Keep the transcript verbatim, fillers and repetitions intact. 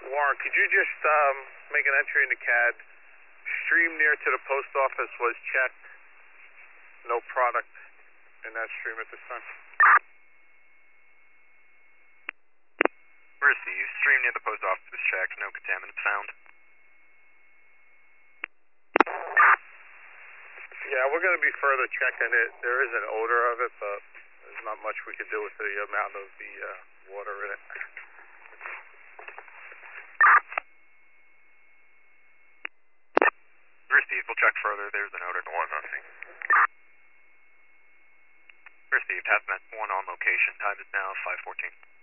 Warren, could you just um, make an entry in the C A D? Stream near to the post office was checked. No product in that stream at this time. Received. Stream near the post office was checked. No contaminants found. Yeah, we're going to be further checking it. There is an odor of it, but there's not much we can do with the amount of the uh, water in it. Received. We'll check further. There's an odor. One nothing. Received. Hazmat one on location. Time is now five fourteen.